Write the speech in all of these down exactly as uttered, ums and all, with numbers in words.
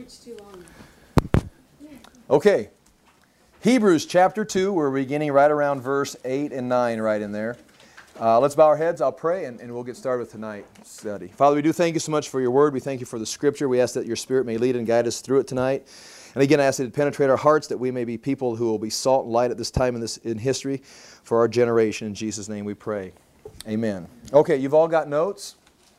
message too long. Okay. Hebrews chapter two, we're beginning right around verse eight and nine right in there. Uh, let's bow our heads, I'll pray, and, and we'll get started with tonight's study. Father, we do thank you so much for your word. We thank you for the Scripture. We ask that your Spirit may lead and guide us through it tonight. And again, I ask that it penetrate our hearts, that we may be people who will be salt and light at this time in, this, in history for our generation. In Jesus' name we pray. Amen. Okay, you've all got notes?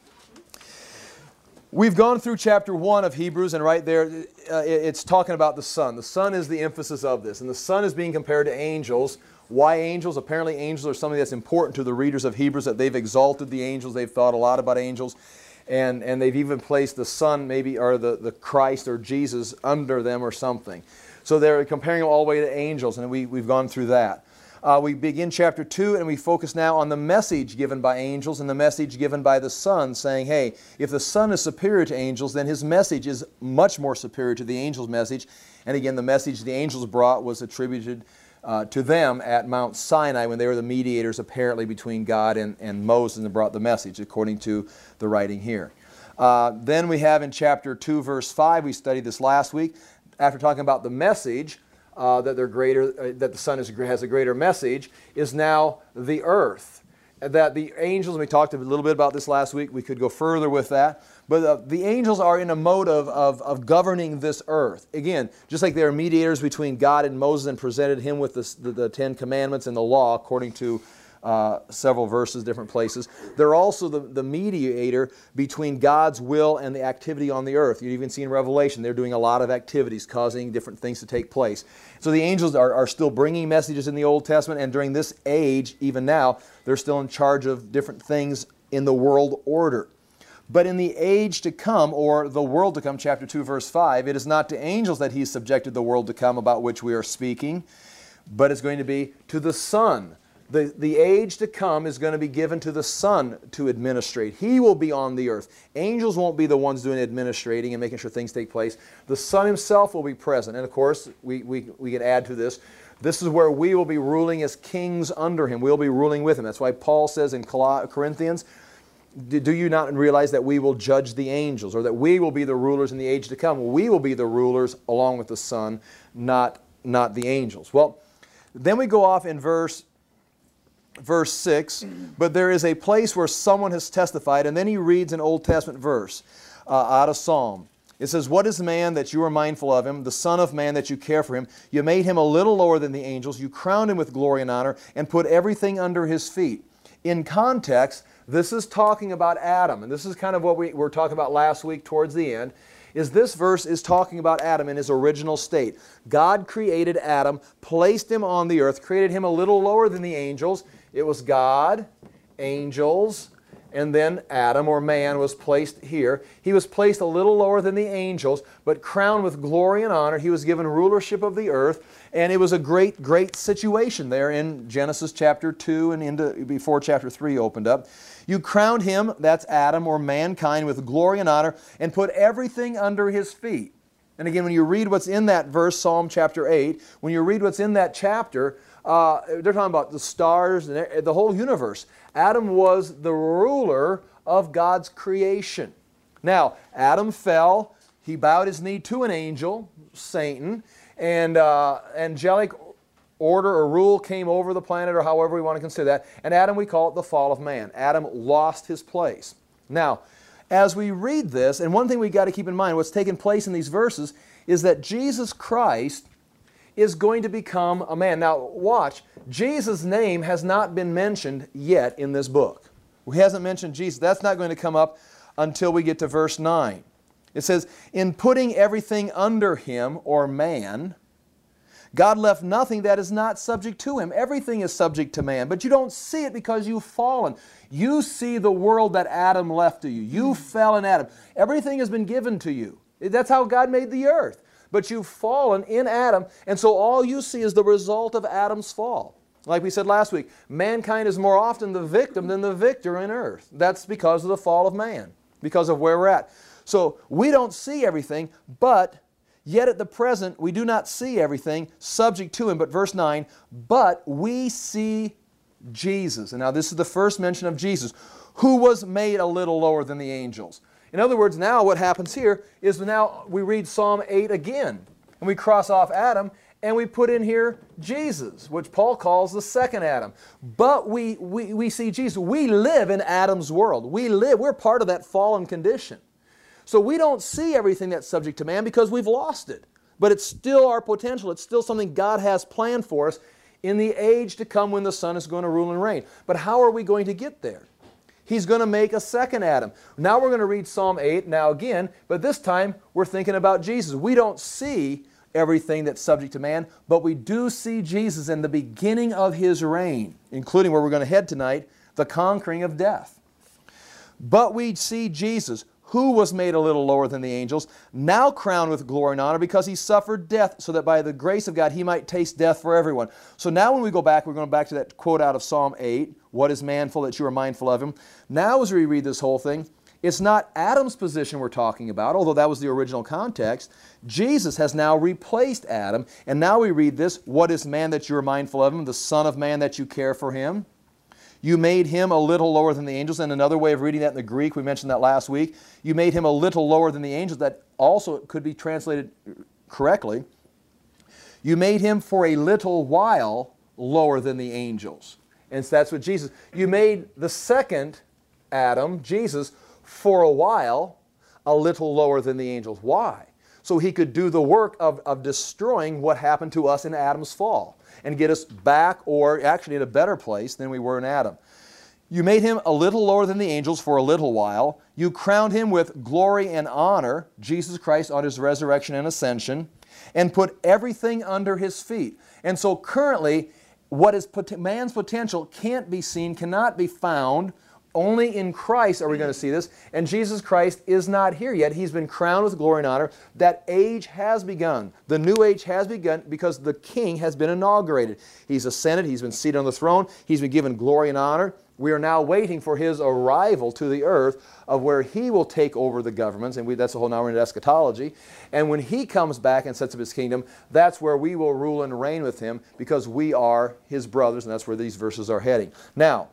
We've gone through chapter one of Hebrews, and right there, uh, it's talking about the Son. The Son is the emphasis of this, and the Son is being compared to angels. Why angels? Apparently angels are something that's important to the readers of Hebrews, that they've exalted the angels. They've thought a lot about angels, and, and they've even placed the Son, maybe, or the, the Christ or Jesus under them or something. So they're comparing them all the way to angels, and we, we've gone through that. Uh, we begin chapter two, and we focus now on the message given by angels and the message given by the Son, saying, hey, if the Son is superior to angels, then His message is much more superior to the angels' message. And again, the message the angels brought was attributed uh, to them at Mount Sinai when they were the mediators, apparently, between God and, and Moses, and brought the message, according to the writing here. Uh, then we have in chapter two, verse five, we studied this last week, after talking about the message, Uh, that they're greater, uh, that the Son is, has a greater message, is now the earth. That the angels, and we talked a little bit about this last week, we could go further with that, but uh, the angels are in a mode of, of, of governing this earth. Again, just like they are mediators between God and Moses and presented him with the, the, the Ten Commandments and the law, according to Uh, several verses, different places. They're also the, the mediator between God's will and the activity on the earth. You even see in Revelation, they're doing a lot of activities, causing different things to take place. So the angels are, are still bringing messages in the Old Testament, and during this age, even now, they're still in charge of different things in the world order. But in the age to come, or the world to come, chapter two, verse five, it is not to angels that He's subjected the world to come about which we are speaking, but it's going to be to the Son. The, the age to come is going to be given to the Son to administrate. He will be on the earth. Angels won't be the ones doing administrating and making sure things take place. The Son Himself will be present. And of course, we, we, we can add to this, this is where we will be ruling as kings under Him. We'll be ruling with Him. That's why Paul says in Corinthians, do you not realize that we will judge the angels, or that we will be the rulers in the age to come? We will be the rulers along with the Son, not, not the angels. Well, then we go off in verse Verse six, but there is a place where someone has testified, and then he reads an Old Testament verse uh, out of Psalm. It says, what is man that you are mindful of him, the son of man that you care for him? You made him a little lower than the angels, you crowned him with glory and honor, and put everything under his feet. In context, this is talking about Adam, and this is kind of what we were talking about last week towards the end, is this verse is talking about Adam in his original state. God created Adam, placed him on the earth, created him a little lower than the angels. It was God, angels, and then Adam, or man, was placed here. He was placed a little lower than the angels, but crowned with glory and honor. He was given rulership of the earth, and it was a great, great situation there in Genesis chapter two and into before chapter three opened up. You crowned him, that's Adam, or mankind, with glory and honor, and put everything under his feet. And again, when you read what's in that verse, Psalm chapter eight, when you read what's in that chapter, uh, they're talking about the stars and the whole universe. Adam was the ruler of God's creation. Now, Adam fell. He bowed his knee to an angel, Satan, and uh, angelic order or rule came over the planet, or however we want to consider that. And Adam, we call it the fall of man. Adam lost his place. Now, as we read this, and one thing we've got to keep in mind, what's taking place in these verses is that Jesus Christ is going to become a man. Now, watch. Jesus' name has not been mentioned yet in this book. He hasn't mentioned Jesus. That's not going to come up until we get to verse nine. It says, in putting everything under Him, or man, God left nothing that is not subject to Him. Everything is subject to man, but you don't see it because you've fallen. You see the world that Adam left to you. You fell in Adam. Everything has been given to you. That's how God made the earth. But you've fallen in Adam, and so all you see is the result of Adam's fall. Like we said last week, mankind is more often the victim than the victor in earth. That's because of the fall of man, because of where we're at. So we don't see everything, but yet at the present we do not see everything subject to Him. But verse nine, but we see Jesus. And now this is the first mention of Jesus, who was made a little lower than the angels. In other words, now what happens here is now we read Psalm eight again, and we cross off Adam, and we put in here Jesus, which Paul calls the second Adam. But we, we, we see Jesus. We live in Adam's world. We live, we're part of that fallen condition. So we don't see everything that's subject to man because we've lost it. But it's still our potential. It's still something God has planned for us in the age to come when the Son is going to rule and reign. But how are we going to get there? He's going to make a second Adam. Now we're going to read Psalm eight now again, but this time we're thinking about Jesus. We don't see everything that's subject to man, but we do see Jesus in the beginning of His reign, including where we're going to head tonight, the conquering of death. But we see Jesus, who was made a little lower than the angels, now crowned with glory and honor because He suffered death so that by the grace of God He might taste death for everyone. So now when we go back, we're going back to that quote out of Psalm eight, what is manful that you are mindful of him? Now as we read this whole thing, it's not Adam's position we're talking about, although that was the original context. Jesus has now replaced Adam, and now we read this, what is man that you are mindful of him, the Son of Man that you care for him? You made Him a little lower than the angels. And another way of reading that in the Greek, we mentioned that last week, you made Him a little lower than the angels. That also could be translated correctly. You made Him for a little while lower than the angels. And so that's what Jesus, you made the second Adam, Jesus, for a while a little lower than the angels. Why? So He could do the work of, of destroying what happened to us in Adam's fall and get us back, or actually in a better place than we were in Adam. You made Him a little lower than the angels for a little while. You crowned Him with glory and honor, Jesus Christ, on His resurrection and ascension, and put everything under His feet. And so currently, what is man's potential can't be seen, cannot be found. Only in Christ are we going to see this, and Jesus Christ is not here yet. He's been crowned with glory and honor. That age has begun. The new age has begun because the King has been inaugurated. He's ascended. He's been seated on the throne. He's been given glory and honor. We are now waiting for His arrival to the earth, of where He will take over the governments, and we, that's the whole, now we're into eschatology. And when He comes back and sets up His kingdom, that's where we will rule and reign with Him, because we are His brothers, and that's where these verses are heading. Now,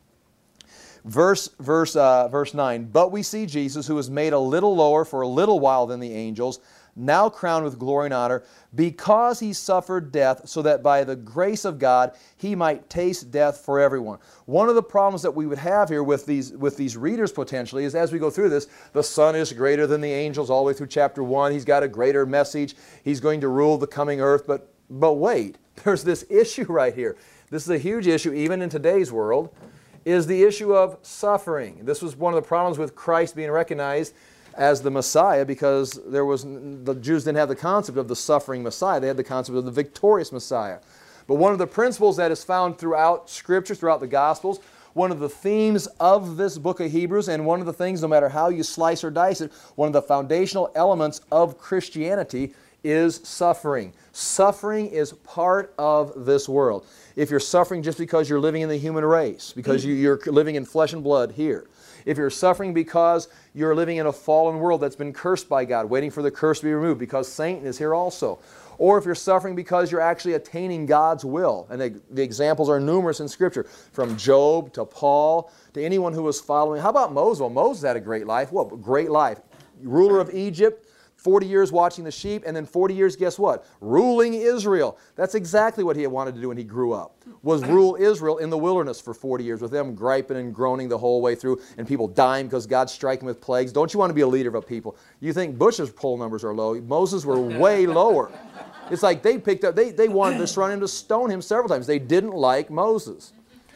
Verse, verse, uh, verse nine, but we see Jesus, who was made a little lower for a little while than the angels, now crowned with glory and honor, because He suffered death, so that by the grace of God He might taste death for everyone. One of the problems that we would have here with these, with these readers potentially is, as we go through this, the Son is greater than the angels all the way through chapter one. He's got a greater message. He's going to rule the coming earth. But, but wait, there's this issue right here. This is a huge issue even in today's world, is the issue of suffering. This was one of the problems with Christ being recognized as the Messiah, because there was, the Jews didn't have the concept of the suffering Messiah. They had the concept of the victorious Messiah. But one of the principles that is found throughout Scripture, throughout the Gospels, one of the themes of this book of Hebrews, and one of the things, no matter how you slice or dice it, one of the foundational elements of Christianity is suffering. Suffering is part of this world. If you're suffering just because you're living in the human race, because you, you're living in flesh and blood here, if you're suffering because you're living in a fallen world that's been cursed by God, waiting for the curse to be removed because Satan is here also, or if you're suffering because you're actually attaining God's will, and the, the examples are numerous in Scripture, from Job to Paul to anyone who was following. How about Moses? Well, Moses had a great life. What? Great life. Ruler of Egypt, forty years watching the sheep, and then forty years, guess what? Ruling Israel. That's exactly what he wanted to do when he grew up, was rule Israel in the wilderness for forty years, with them griping and groaning the whole way through, and people dying because God's striking with plagues. Don't you want to be a leader of a people? You think Bush's poll numbers are low. Moses were way lower. It's like they picked up, they, they wanted to run him to stone him several times. They didn't like Moses.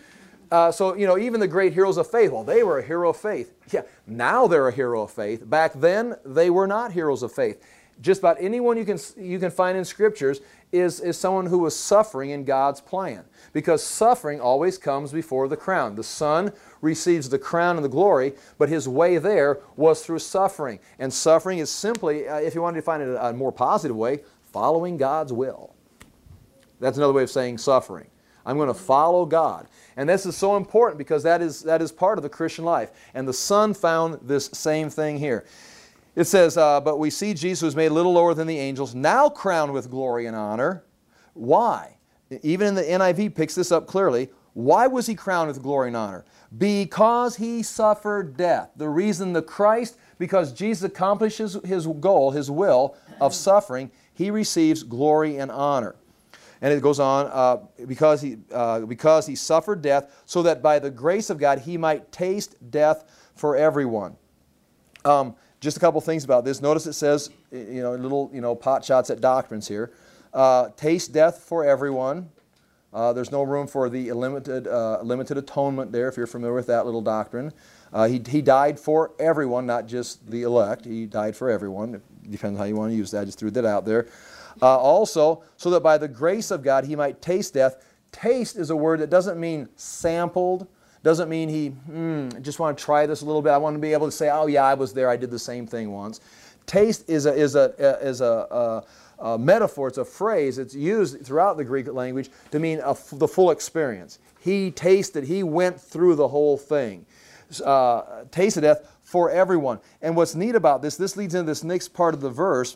Uh, so, you know, even the great heroes of faith, well, they were a hero of faith. Yeah, now they're a hero of faith. Back then, they were not heroes of faith. Just about anyone you can, you can find in Scriptures is, is someone who was suffering in God's plan. Because suffering always comes before the crown. The Son receives the crown and the glory, but His way there was through suffering. And suffering is simply, uh, if you want to define it in a more positive way, following God's will. That's another way of saying suffering. I'm going to follow God. And this is so important because that is, that is part of the Christian life. And the Son found this same thing here. It says, uh, but we see Jesus was made a little lower than the angels, now crowned with glory and honor. Why? Even in the N I V picks this up clearly. Why was He crowned with glory and honor? Because He suffered death. The reason the Christ because Jesus accomplishes his goal, his will of suffering, he receives glory and honor. And it goes on, uh, because, he, uh, because he suffered death, so that by the grace of God he might taste death for everyone. Um, just a couple things about this. Notice it says, you know, little, you know, pot shots at doctrines here. Uh, taste death for everyone. Uh, there's no room for the limited, uh, limited atonement there, if you're familiar with that little doctrine. Uh, he, he died for everyone, not just the elect. He died for everyone. It depends on how you want to use that. I just threw that out there. Uh, also, so that by the grace of God he might taste death. Taste is a word that doesn't mean sampled. Doesn't mean he, hmm, I just want to try this a little bit. I want to be able to say, oh yeah, I was there. I did the same thing once. Taste is a, is a, is a, a, a metaphor. It's a phrase. It's used throughout the Greek language to mean a, the full experience. He tasted, he went through the whole thing. Uh, tasted death for everyone. And what's neat about this, this leads into this next part of the verse,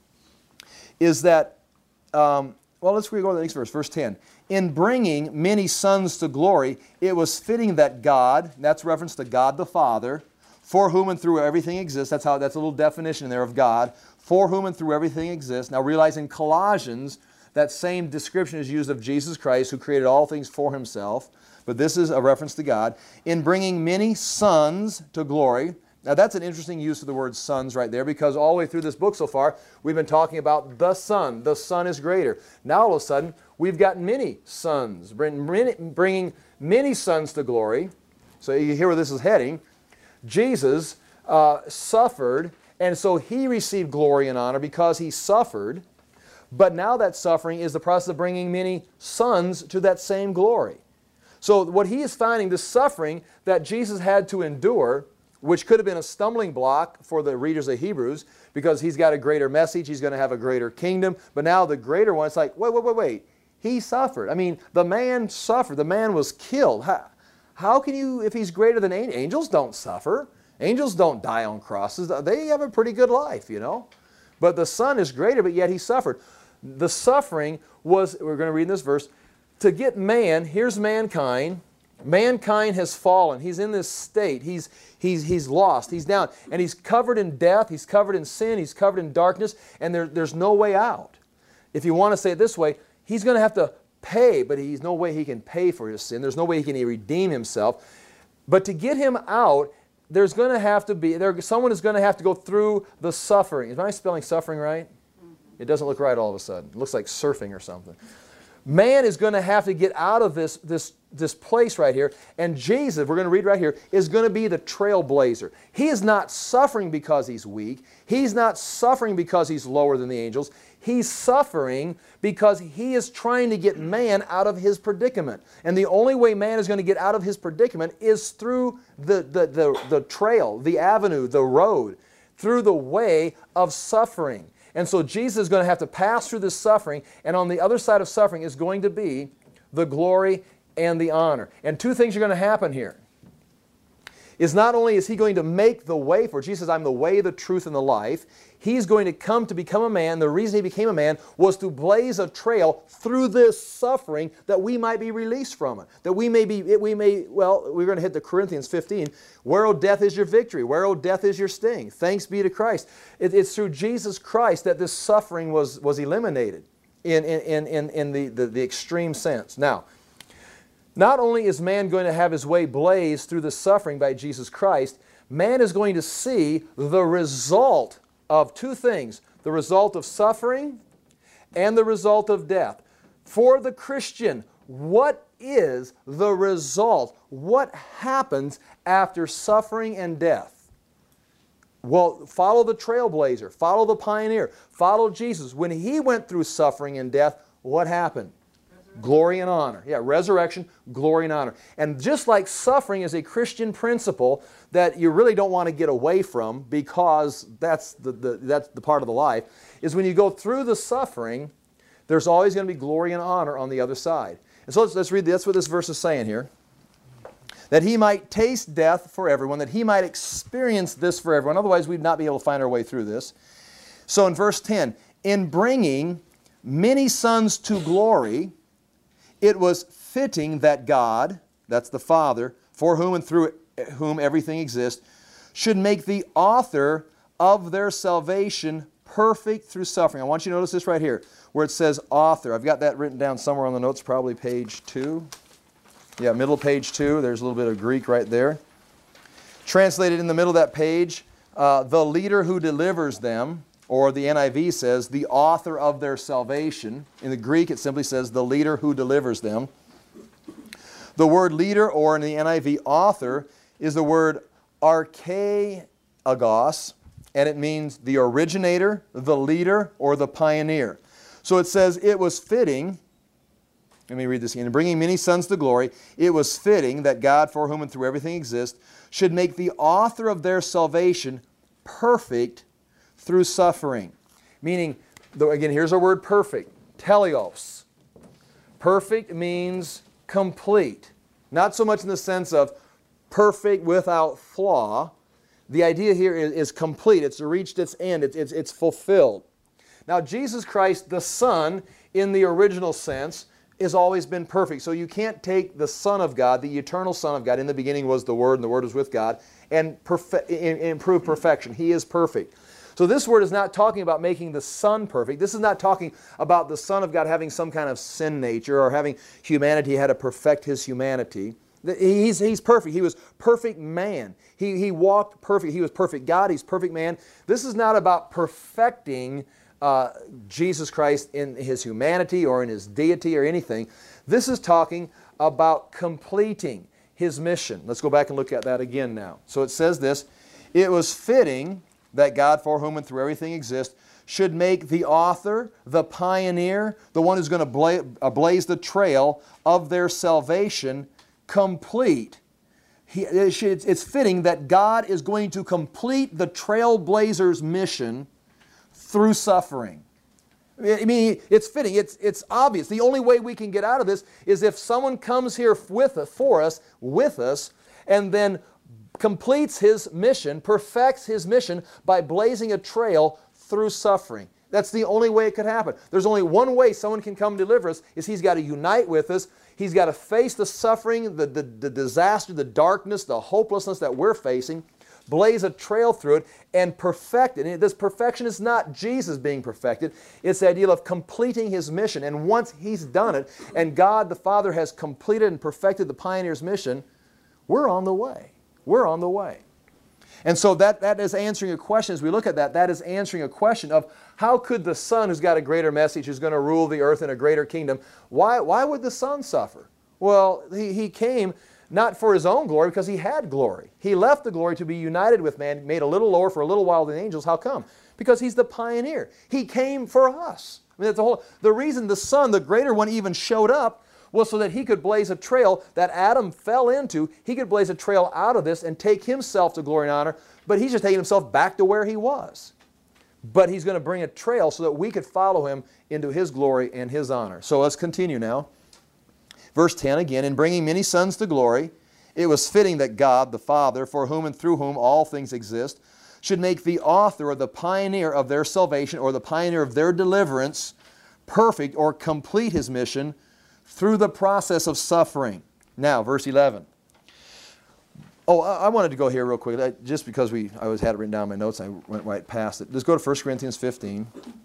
is that, um, well, let's go to the next verse, verse ten. In bringing many sons to glory, it was fitting that God, that's reference to God the Father, for whom and through everything exists. That's how, that's a little definition there of God. For whom and through everything exists. Now realize in Colossians, that same description is used of Jesus Christ, who created all things for himself. But this is a reference to God. In bringing many sons to glory. Now that's an interesting use of the word sons right there, because all the way through this book so far, we've been talking about the Son. The Son is greater. Now all of a sudden, we've got many sons, bringing many sons to glory. So you hear where this is heading. Jesus uh, suffered, and so he received glory and honor because he suffered. But now that suffering is the process of bringing many sons to that same glory. So what he is finding, the suffering that Jesus had to endure, which could have been a stumbling block for the readers of Hebrews, because he's got a greater message, he's going to have a greater kingdom. But now the greater one, it's like, wait, wait, wait, wait. He suffered. I mean, the man suffered. The man was killed. How, how can you, if he's greater than angels, angels don't suffer. Angels don't die on crosses. They have a pretty good life, you know. But the Son is greater, but yet he suffered. The suffering was, we're going to read in this verse, to get man, here's mankind. Mankind has fallen. He's in this state. He's, he's, he's lost. He's down. And he's covered in death. He's covered in sin. He's covered in darkness. And there, there's no way out. If you want to say it this way, he's going to have to pay, but there's no way he can pay for his sin. There's no way he can redeem himself. But to get him out, there's going to have to be, there, someone is going to have to go through the suffering. Is my spelling suffering right? It doesn't look right all of a sudden. It looks like surfing or something. Man is going to have to get out of this, this, this place right here. And Jesus, we're going to read right here, is going to be the trailblazer. He is not suffering because he's weak. He's not suffering because he's lower than the angels. He's suffering because he is trying to get man out of his predicament. And the only way man is going to get out of his predicament is through the, the, the, the trail, the avenue, the road, through the way of suffering. And so Jesus is going to have to pass through this suffering, and on the other side of suffering is going to be the glory and the honor. And two things are going to happen here. Is not only is he going to make the way for, Jesus says, I'm the way, the truth, and the life. He's going to come to become a man. The reason he became a man was to blaze a trail through this suffering that we might be released from it. That we may be, we may, well, we're going to hit the Corinthians fifteen. Where, O death, is your victory? Where, O death, is your sting? Thanks be to Christ. It, it's through Jesus Christ that this suffering was, was eliminated in, in, in, in the, the, the extreme sense. Now, not only is man going to have his way blazed through the suffering by Jesus Christ, man is going to see the result of two things, the result of suffering and the result of death. For the Christian, what is the result? What happens after suffering and death? Well, follow the trailblazer, follow the pioneer, follow Jesus. When he went through suffering and death, what happened? Glory and honor. Yeah, resurrection, glory and honor. And just like suffering is a Christian principle that you really don't want to get away from, because that's the, the, that's the part of the life, is when you go through the suffering, there's always going to be glory and honor on the other side. And so let's, let's read, that's what this verse is saying here. That he might taste death for everyone, that he might experience this for everyone. Otherwise, we'd not be able to find our way through this. So in verse ten, in bringing many sons to glory, it was fitting that God, that's the Father, for whom and through whom everything exists, should make the author of their salvation perfect through suffering. I want you to notice this right here, where it says author. I've got that written down somewhere on the notes, probably page two. Yeah, middle of page two. There's a little bit of Greek right there. Translated in the middle of that page, uh, the leader who delivers them, or the N I V says, the author of their salvation. In the Greek, it simply says, the leader who delivers them. The word leader, or in the N I V, author, is the word archaeagos, and it means the originator, the leader, or the pioneer. So it says, it was fitting, let me read this again, in bringing many sons to glory, it was fitting that God, for whom and through everything exists, should make the author of their salvation perfect through suffering. Meaning, again, here's our word perfect, teleos. Perfect means complete. Not so much in the sense of perfect without flaw. The idea here is, is complete. It's reached its end. It's, it's, it's fulfilled. Now, Jesus Christ, the Son, in the original sense, has always been perfect. So you can't take the Son of God, the eternal Son of God, in the beginning was the Word, and the Word was with God, and perfe- improve perfection. He is perfect. So this word is not talking about making the Son perfect. This is not talking about the Son of God having some kind of sin nature or having humanity had to perfect His humanity. He's, he's perfect. He was perfect man. He, he walked perfect. He was perfect God. He's perfect man. This is not about perfecting uh, Jesus Christ in His humanity or in His deity or anything. This is talking about completing His mission. Let's go back and look at that again now. So it says this, it was fitting that God, for whom and through everything exists, should make the author, the pioneer, the one who's going to bla- blaze the trail of their salvation complete. He, it's fitting that God is going to complete the trailblazer's mission through suffering. I mean, it's fitting. It's, it's obvious. The only way we can get out of this is if someone comes here with us, for us, with us, and then completes His mission, perfects His mission by blazing a trail through suffering. That's the only way it could happen. There's only one way someone can come deliver us, is He's got to unite with us. He's got to face the suffering, the, the, the disaster, the darkness, the hopelessness that we're facing, blaze a trail through it, and perfect it. And this perfection is not Jesus being perfected. It's the idea of completing His mission. And once He's done it, and God the Father has completed and perfected the pioneer's mission, we're on the way. We're on the way. And so that, that is answering a question. As we look at that, that is answering a question of how could the Son, who's got a greater message, who's going to rule the earth in a greater kingdom, why, why would the Son suffer? Well, he, he came not for His own glory, because He had glory. He left the glory to be united with man, made a little lower for a little while than the angels. How come? Because He's the pioneer. He came for us. I mean, that's the whole, the reason the Son, the greater one, even showed up was so that He could blaze a trail that Adam fell into. He could blaze a trail out of this and take Himself to glory and honor, but He's just taking Himself back to where He was. But He's going to bring a trail so that we could follow Him into His glory and His honor. So let's continue now. Verse ten again, in bringing many sons to glory, it was fitting that God, the Father, for whom and through whom all things exist, should make the author or the pioneer of their salvation or the pioneer of their deliverance perfect or complete His mission through the process of suffering. Now, verse eleven. Oh, I wanted to go here real quick, just because we I was had it written down in my notes, I went right past it. Let's go to First Corinthians fifteen.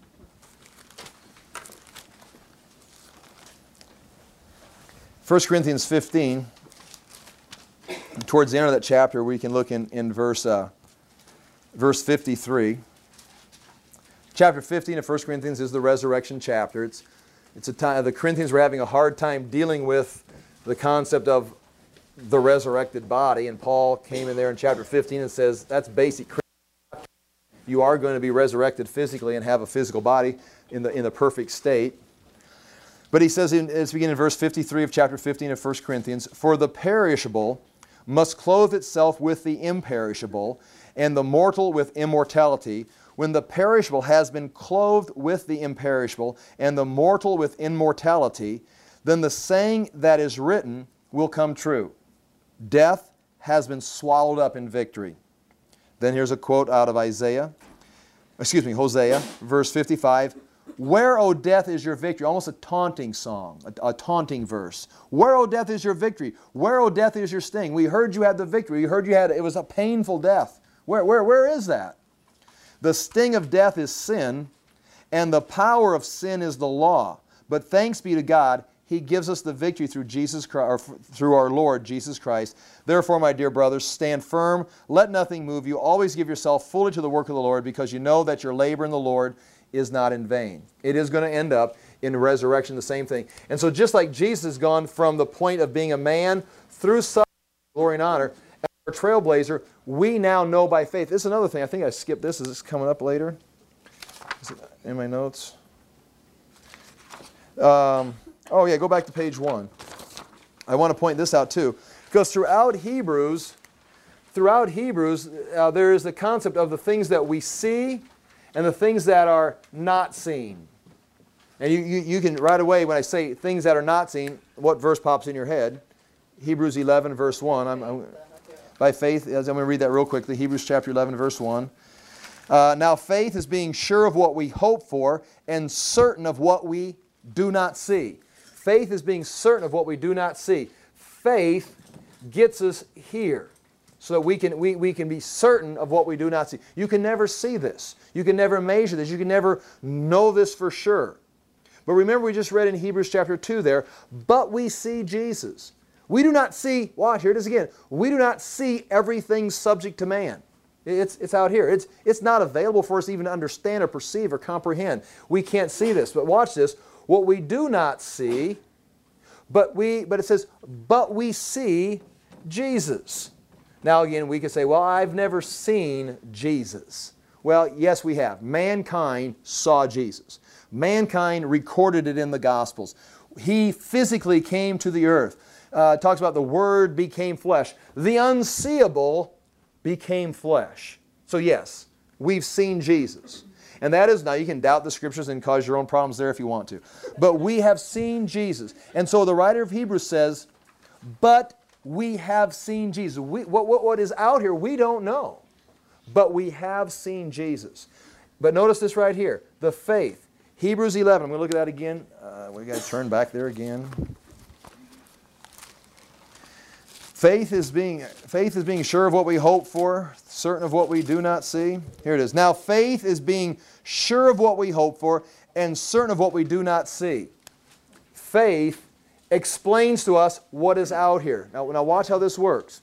First Corinthians fifteen, towards the end of that chapter, we can look in, in verse, uh, verse fifty-three. Chapter fifteen of First Corinthians is the resurrection chapter. It's It's a time, the Corinthians were having a hard time dealing with the concept of the resurrected body, and Paul came in there in chapter fifteen and says, that's basic. You are going to be resurrected physically and have a physical body in the, in the perfect state. But he says, in, let's begin in verse fifty-three of chapter fifteen of First Corinthians, for the perishable must clothe itself with the imperishable, and the mortal with immortality. When the perishable has been clothed with the imperishable, and the mortal with immortality, then the saying that is written will come true. Death has been swallowed up in victory. Then here's a quote out of Isaiah, excuse me, Hosea, verse fifty-five. Where, O death, is your victory? Almost a taunting song, a, a taunting verse. Where, O death, is your victory? Where, O death, is your sting? We heard you had the victory. We heard you had, it was a painful death. Where, where, where is that? The sting of death is sin, and the power of sin is the law. But thanks be to God, He gives us the victory through Jesus Christ, or through our Lord Jesus Christ. Therefore, my dear brothers, stand firm. Let nothing move you. Always give yourself fully to the work of the Lord, because you know that your labor in the Lord is not in vain. It is going to end up in resurrection, the same thing. And so just like Jesus has gone from the point of being a man through suffering, glory and honor, as a trailblazer, we now know by faith. This is another thing. I think I skipped this. Is this coming up later? Is it in my notes? Um, oh yeah, go back to page one. I want to point this out too. Because throughout Hebrews, throughout Hebrews, uh, there is the concept of the things that we see and the things that are not seen. And you, you, you can, right away, when I say things that are not seen, what verse pops in your head? Hebrews eleven, verse one. I'm, I'm, by faith, as I'm going to read that real quickly. Hebrews chapter eleven, verse one. Uh, now faith is being sure of what we hope for and certain of what we do not see. Faith is being certain of what we do not see. Faith gets us here so that we can, we, we can be certain of what we do not see. You can never see this. You can never measure this. You can never know this for sure. But remember, we just read in Hebrews chapter two there, but we see Jesus. We do not see, watch, here it is again, we do not see everything subject to man. It's, it's out here. It's, it's not available for us even to understand or perceive or comprehend. We can't see this. But watch this. What we do not see, but, we, but it says, but we see Jesus. Now again, we could say, well, I've never seen Jesus. Well, yes, we have. Mankind saw Jesus. Mankind recorded it in the Gospels. He physically came to the earth. Uh, it talks about the Word became flesh. The unseeable became flesh. So yes, we've seen Jesus. And that is, now you can doubt the Scriptures and cause your own problems there if you want to. But we have seen Jesus. And so the writer of Hebrews says, but we have seen Jesus. We, what, what, what is out here, we don't know. But we have seen Jesus. But notice this right here, the faith. Hebrews eleven, I'm going to look at that again. Uh, we got to turn back there again. Faith is being, faith is being sure of what we hope for, certain of what we do not see. Here it is. Now faith is being sure of what we hope for and certain of what we do not see. Faith explains to us what is out here. Now, now watch how this works.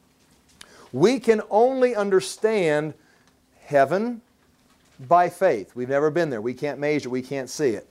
We can only understand heaven by faith. We've never been there. We can't measure. We can't see it.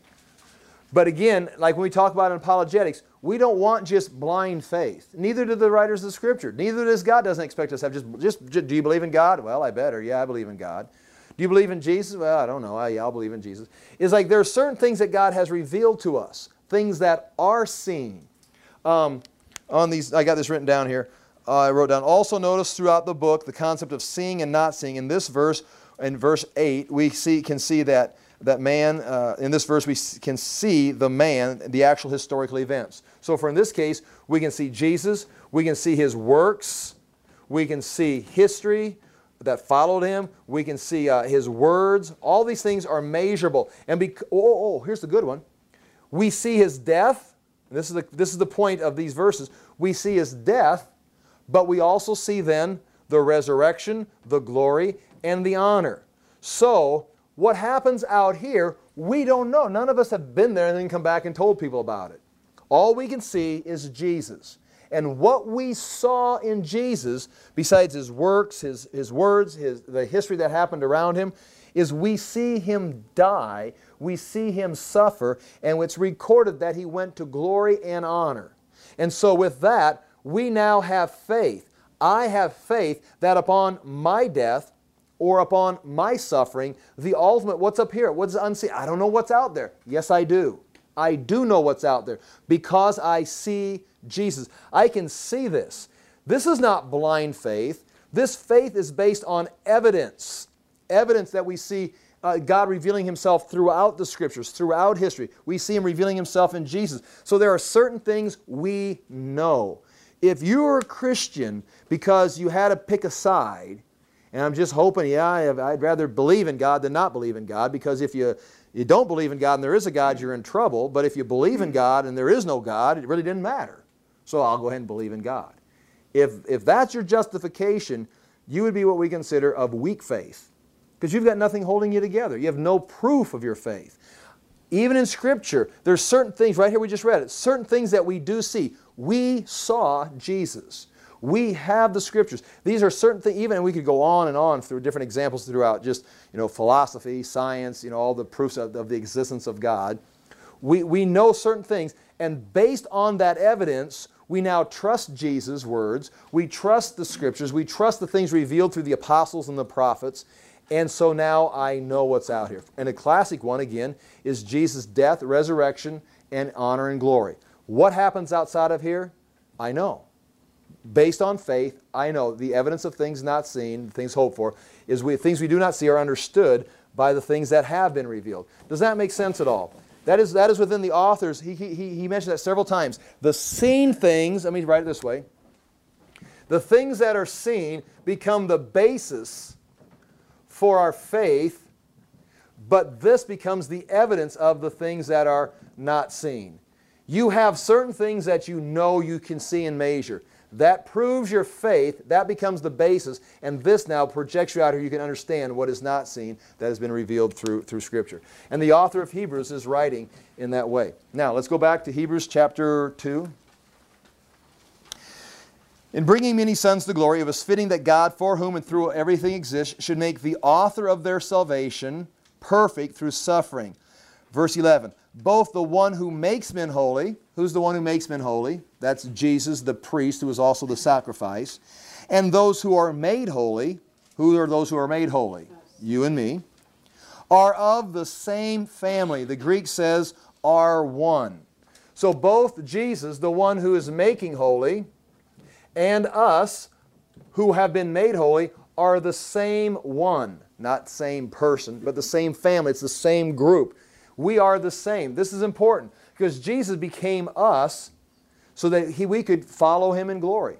But again, like when we talk about in apologetics, we don't want just blind faith. Neither do the writers of the Scripture. Neither does God. Doesn't expect us to have just, just, just, do you believe in God? Well, I better. Yeah, I believe in God. Do you believe in Jesus? Well, I don't know. I, yeah, I'll believe in Jesus. It's like there are certain things that God has revealed to us. Things that are seen. Um, on these, I got this written down here. Uh, I wrote down, also notice throughout the book the concept of seeing and not seeing. In this verse, in verse eight, we see, can see that, that man, uh, in this verse we can see the man, the actual historical events. So for in this case, we can see Jesus, we can see His works, we can see history that followed Him, we can see uh, His words. All these things are measurable. And bec oh, oh, oh, here's the good one. We see His death. This is, the, this is the point of these verses. We see His death, but we also see then the resurrection, the glory, and the honor. So, what happens out here, we don't know. None of us have been there and then come back and told people about it. All we can see is Jesus. And what we saw in Jesus, besides His works, His, his words, his, the history that happened around Him, is we see Him die, we see Him suffer, and it's recorded that He went to glory and honor. And so with that, we now have faith. I have faith that upon my death or upon my suffering, the ultimate, what's up here? What's unseen? I don't know what's out there. Yes, I do. I do know what's out there because I see Jesus. I can see this. This is not blind faith. This faith is based on evidence. Evidence that we see uh, God revealing Himself throughout the Scriptures, throughout history. We see Him revealing Himself in Jesus. So there are certain things we know. If you're a Christian because you had to pick a side, and I'm just hoping, yeah, I'd rather believe in God than not believe in God, because if you, you don't believe in God and there is a God, you're in trouble. But if you believe in God and there is no God, it really didn't matter. So I'll go ahead and believe in God. If, if that's your justification, you would be what we consider of weak faith. Because you've got nothing holding you together. You have no proof of your faith. Even in Scripture, there's certain things, right here we just read it, certain things that we do see. We saw Jesus. We have the Scriptures. These are certain things, even, and we could go on and on through different examples throughout just, you know, philosophy, science, you know, all the proofs of, of the existence of God. We, we know certain things, and based on that evidence, we now trust Jesus' words. We trust the Scriptures. We trust the things revealed through the apostles and the prophets. And so now I know what's out here. And a classic one, again, is Jesus' death, resurrection, and honor and glory. What happens outside of here? I know. Based on faith, I know. The evidence of things not seen, things hoped for, is we, things we do not see are understood by the things that have been revealed. Does that make sense at all? That is, that is within the authors. He, he, he mentioned that several times. The seen things, let me write it this way. The things that are seen become the basis for our faith, but this becomes the evidence of the things that are not seen. You have certain things that you know you can see and measure. That proves your faith. That becomes the basis, and this now projects you out here. You can understand what is not seen that has been revealed through, through Scripture. And the author of Hebrews is writing in that way. Now, let's go back to Hebrews chapter two. In bringing many sons to glory, it was fitting that God, for whom and through everything exists, should make the author of their salvation perfect through suffering. Verse eleven, both the one who makes men holy, who's the one who makes men holy? That's Jesus, the priest, who is also the sacrifice. And those who are made holy, who are those who are made holy? You and me. Are of the same family. The Greek says, are one. So both Jesus, the one who is making holy, and us, who have been made holy, are the same one. Not same person, but the same family. It's the same group. We are the same. This is important because Jesus became us so that he, we could follow Him in glory.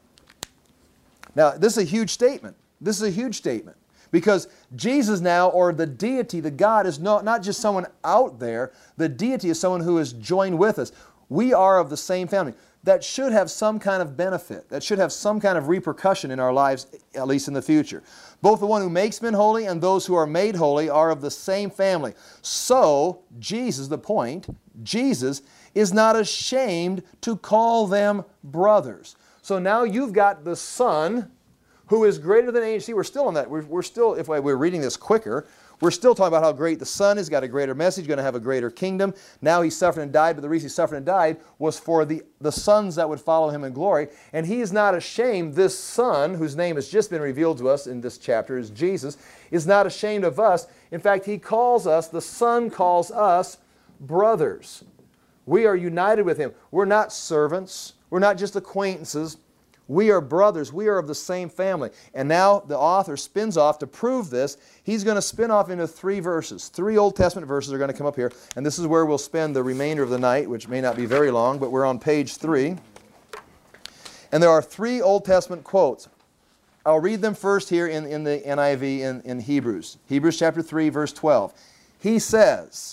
Now, this is a huge statement. This is a huge statement because Jesus now, or the deity, the God, is not, not just someone out there. The deity is someone who is joined with us. We are of the same family. That should have some kind of benefit. That should have some kind of repercussion in our lives, at least in the future. Both the one who makes men holy and those who are made holy are of the same family. So, Jesus, the point, Jesus is not ashamed to call them brothers. So now you've got the Son who is greater than angels. See, we're still on that. We're, we're still, if we're reading this quicker, we're still talking about how great the Son is, got a greater message, going to have a greater kingdom. Now He suffered and died, but the reason He suffered and died was for the, the sons that would follow Him in glory. And He is not ashamed, this Son, whose name has just been revealed to us in this chapter, is Jesus, is not ashamed of us. In fact, He calls us, the Son calls us brothers. We are united with Him. We're not servants. We're not just acquaintances. We are brothers. We are of the same family. And now the author spins off to prove this. He's going to spin off into three verses. Three Old Testament verses are going to come up here. And this is where we'll spend the remainder of the night, which may not be very long, but we're on page three. And there are three Old Testament quotes. I'll read them first here in, in the N I V in, in Hebrews. Hebrews chapter three, verse twelve. He says,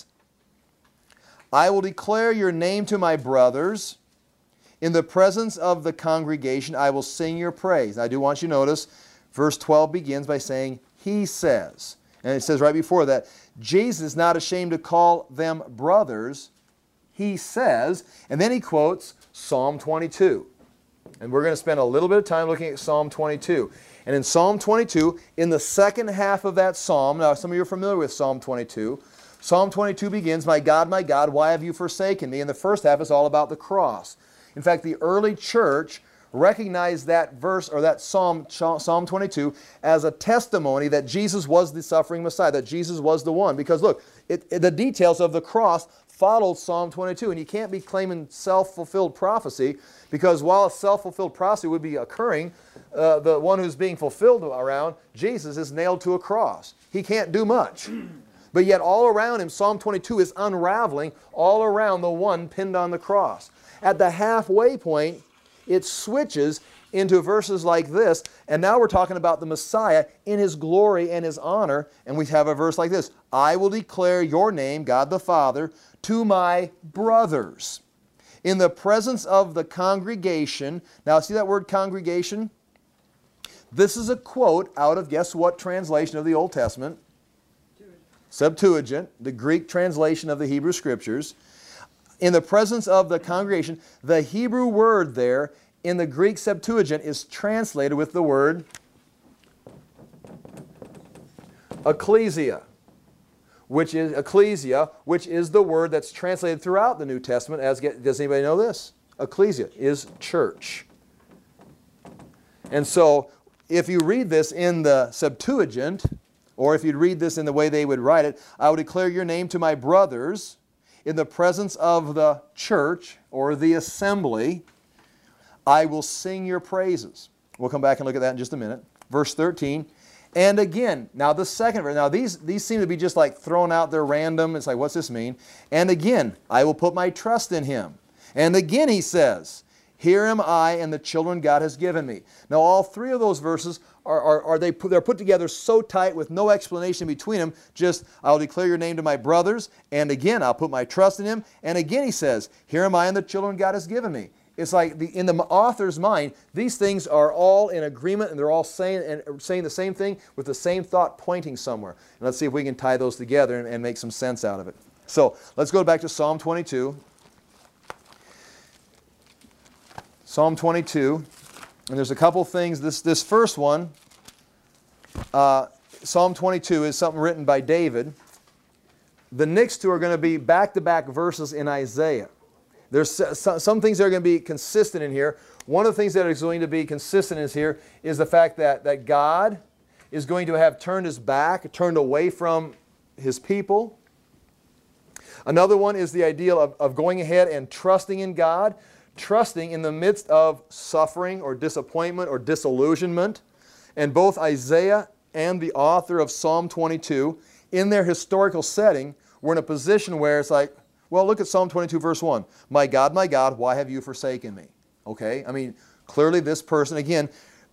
I will declare your name to my brothers. In the presence of the congregation, I will sing your praise. I do want you to notice, verse twelve begins by saying, He says. And it says right before that, Jesus is not ashamed to call them brothers. He says. And then he quotes Psalm twenty-two. And we're going to spend a little bit of time looking at Psalm twenty-two. And in Psalm twenty-two, in the second half of that psalm, now some of you are familiar with Psalm twenty-two, Psalm twenty-two begins, My God, my God, why have you forsaken me? And the first half is all about the cross. In fact, the early church recognized that verse or that Psalm, Psalm twenty-two as a testimony that Jesus was the suffering Messiah, that Jesus was the one. Because look, it, it, the details of the cross followed Psalm twenty-two. And you can't be claiming self-fulfilled prophecy because while a self-fulfilled prophecy would be occurring, uh, the one who's being fulfilled around, Jesus, is nailed to a cross. He can't do much. But yet all around him, Psalm twenty-two is unraveling all around the one pinned on the cross. At the halfway point, it switches into verses like this, and now we're talking about the Messiah in His glory and His honor, and we have a verse like this, I will declare your name, God the Father, to my brothers. In the presence of the congregation, now see that word congregation? This is a quote out of, guess what translation of the Old Testament? Septuagint, the Greek translation of the Hebrew Scriptures. In the presence of the congregation, the Hebrew word there in the Greek Septuagint is translated with the word ecclesia, which is ecclesia, which is the word that's translated throughout the New Testament as, does anybody know this? Ecclesia is church. And so, if you read this in the Septuagint, or if you'd read this in the way they would write it, I will declare your name to my brothers in the presence of the church, or the assembly. I will sing your praises. We'll come back and look at that in just a minute. Verse thirteen. And again, now the second verse, now these, these seem to be just like thrown out there random. It's like, what's this mean? And again, I will put my trust in him. And again he says, here am I and the children God has given me. Now all three of those verses are, are, are they put, they're put together so tight with no explanation between them. Just, I'll declare your name to my brothers. And again, I'll put my trust in him. And again he says, here am I and the children God has given me. It's like the, in the author's mind, these things are all in agreement and they're all saying, and saying the same thing with the same thought pointing somewhere. And let's see if we can tie those together and, and make some sense out of it. So let's go back to Psalm twenty-two. Psalm twenty-two. And there's a couple things. This, this first one, uh, Psalm twenty-two, is something written by David. The next two are going to be back-to-back verses in Isaiah. There's some things that are going to be consistent in here. One of the things that is going to be consistent in here is the fact that, that God is going to have turned his back, turned away from his people. Another one is the idea of, of going ahead and trusting in God, trusting in the midst of suffering or disappointment or disillusionment. And both Isaiah and the author of Psalm twenty-two, in their historical setting, were in a position where it's like, well, look at Psalm twenty-two, verse one. My God, my God, why have you forsaken me? Okay, I mean, clearly this person, again,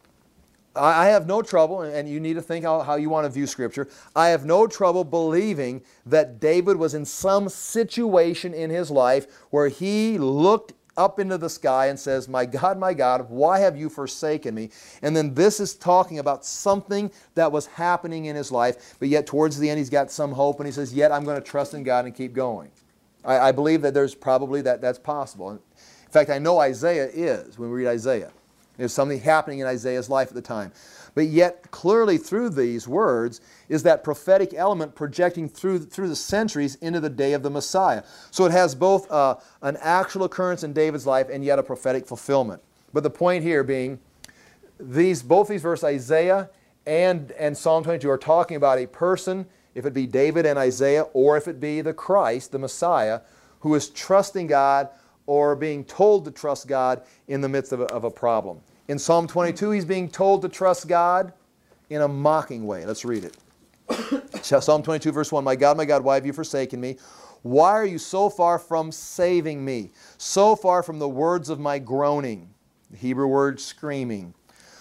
I have no trouble, and you need to think how, how you want to view Scripture. I have no trouble believing that David was in some situation in his life where he looked up into the sky and says, my God, my God, why have you forsaken me? And then this is talking about something that was happening in his life, but yet towards the end he's got some hope, and he says, yet I'm going to trust in God and keep going. I, I believe that there's probably that that's possible. In fact, I know Isaiah is, when we read Isaiah. There's something happening in Isaiah's life at the time. But yet, clearly through these words is that prophetic element projecting through, through the centuries into the day of the Messiah. So it has both uh, an actual occurrence in David's life and yet a prophetic fulfillment. But the point here being, these both these verses, Isaiah and, and Psalm twenty-two, are talking about a person, if it be David and Isaiah, or if it be the Christ, the Messiah, who is trusting God or being told to trust God in the midst of a, of a problem. In Psalm twenty-two, he's being told to trust God in a mocking way. Let's read it. Psalm twenty-two, verse one, my God, my God, why have you forsaken me? Why are you so far from saving me? So far from the words of my groaning. The Hebrew word screaming.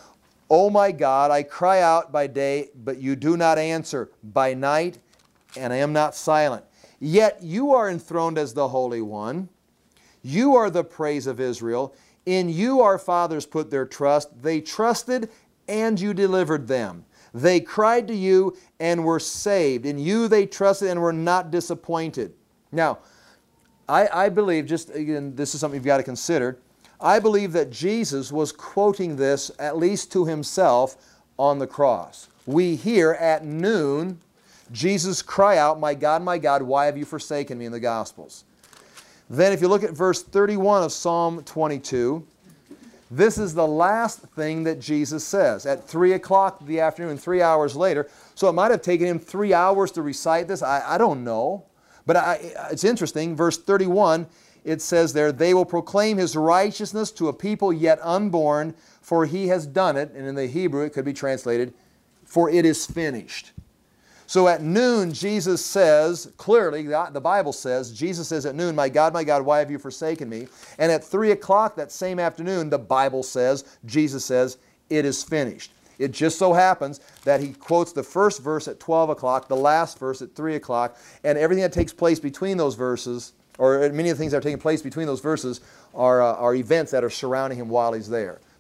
O my God, I cry out by day, but you do not answer. By night, and I am not silent. Yet you are enthroned as the Holy One. You are the praise of Israel. In you our fathers put their trust. They trusted, and you delivered them. They cried to you and were saved. In you they trusted and were not disappointed. Now, I, I believe, just again, this is something you've got to consider, I believe that Jesus was quoting this, at least to himself, on the cross. We hear at noon Jesus cry out, my God, my God, why have you forsaken me, in the Gospels. Then if you look at verse thirty-one of Psalm twenty-two, this is the last thing that Jesus says at three o'clock in the afternoon, three hours later. So it might have taken him three hours to recite this. I, I don't know. But I, it's interesting. Verse thirty-one, it says there, they will proclaim his righteousness to a people yet unborn, for he has done it. And in the Hebrew, it could be translated, for it is finished. So at noon, Jesus says, clearly, the Bible says, Jesus says at noon, my God, my God, why have you forsaken me? And at three o'clock that same afternoon, the Bible says, Jesus says, it is finished. It just so happens that he quotes the first verse at twelve o'clock, the last verse at three o'clock, and everything that takes place between those verses, or many of the things that are taking place between those verses, are, uh, are events that are surrounding him while he's there.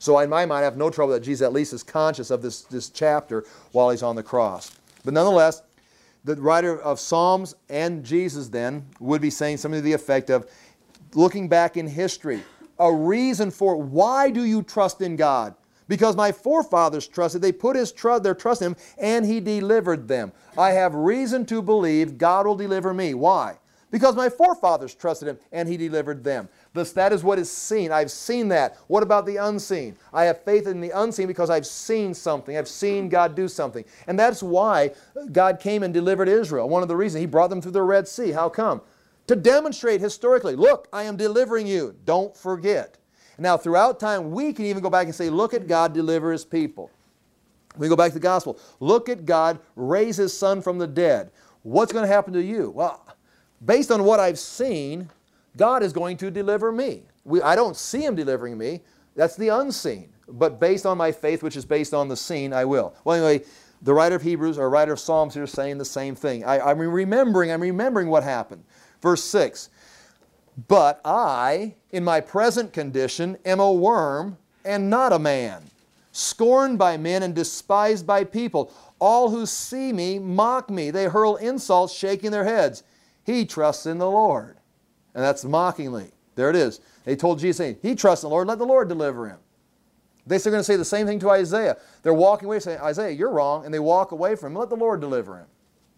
So in my mind, I have no trouble that Jesus at least is conscious of this, this chapter while he's on the cross. But nonetheless, the writer of Psalms and Jesus then would be saying something to the effect of, looking back in history, a reason for why do you trust in God? Because my forefathers trusted, they put his tr- their trust in him, and he delivered them. I have reason to believe God will deliver me. Why? Because my forefathers trusted him, and he delivered them. Thus, that is what is seen. I've seen that. What about the unseen? I have faith in the unseen because I've seen something. I've seen God do something. And that's why God came and delivered Israel. One of the reasons, he brought them through the Red Sea. How come? To demonstrate historically, look, I am delivering you. Don't forget. Now, throughout time, we can even go back and say, look at God deliver his people. We go back to the gospel. Look at God raise his son from the dead. What's going to happen to you? Well, based on what I've seen, God is going to deliver me. We, I don't see him delivering me. That's the unseen. But based on my faith, which is based on the seen, I will. Well, anyway, the writer of Hebrews or writer of Psalms here is saying the same thing. I, I'm remembering, I'm remembering what happened. Verse six, but I, in my present condition, am a worm and not a man, scorned by men and despised by people. All who see me mock me. They hurl insults, shaking their heads. He trusts in the Lord. And that's mockingly. There it is. They told Jesus, saying, he trusts in the Lord, let the Lord deliver him. They're going to say the same thing to Isaiah. They're walking away saying, Isaiah, you're wrong. And they walk away from him. Let the Lord deliver him.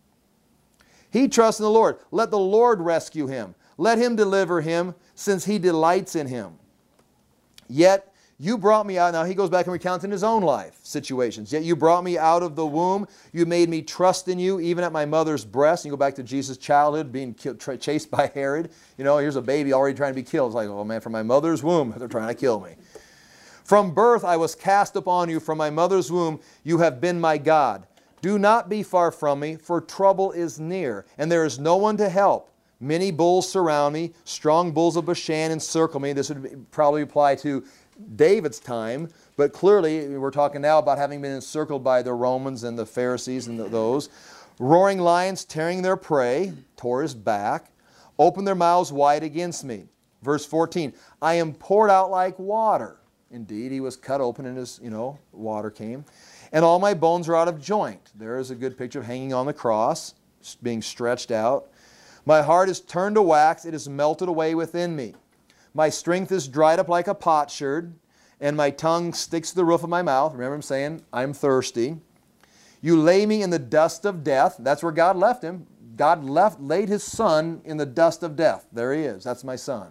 He trusts in the Lord. Let the Lord rescue him. Let him deliver him, since he delights in him. Yet you brought me out. Now he goes back and recounts in his own life situations. Yet you brought me out of the womb. You made me trust in you, even at my mother's breast. And you go back to Jesus' childhood, being killed, tra- chased by Herod. You know, here's a baby already trying to be killed. It's like, oh man, from my mother's womb, they're trying to kill me. From birth I was cast upon you. From my mother's womb you have been my God. Do not be far from me, for trouble is near, and there is no one to help. Many bulls surround me, strong bulls of Bashan encircle me. This would probably apply to David's time, but clearly we're talking now about having been encircled by the Romans and the Pharisees and the, those. Roaring lions tearing their prey, tore his back, open their mouths wide against me. Verse fourteen, I am poured out like water. Indeed, he was cut open and his, you know, water came. And all my bones are out of joint. There is a good picture of hanging on the cross, being stretched out. My heart is turned to wax, it is melted away within me. My strength is dried up like a potsherd, and my tongue sticks to the roof of my mouth. Remember him saying, I'm thirsty. You lay me in the dust of death. That's where God left him. God left, laid his son in the dust of death. There he is. That's my son.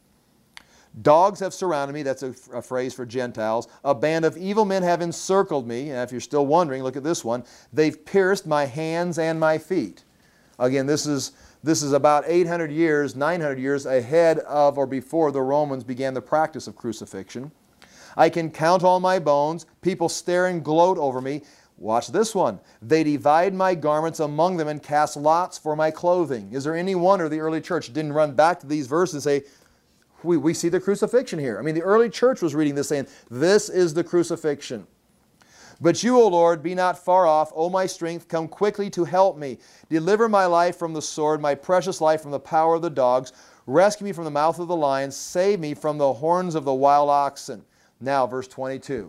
Dogs have surrounded me. That's a, a phrase for Gentiles. A band of evil men have encircled me. And if you're still wondering, look at this one. They've pierced my hands and my feet. Again, this is... This is about eight hundred years, nine hundred years ahead of or before the Romans began the practice of crucifixion. I can count all my bones. People stare and gloat over me. Watch this one. They divide my garments among them and cast lots for my clothing. Is there any wonder the early church didn't run back to these verses and say, we, we see the crucifixion here. I mean, the early church was reading this saying, this is the crucifixion. But you, O Lord, be not far off. O my strength, come quickly to help me. Deliver my life from the sword, my precious life from the power of the dogs. Rescue me from the mouth of the lions. Save me from the horns of the wild oxen. Now, verse twenty-two.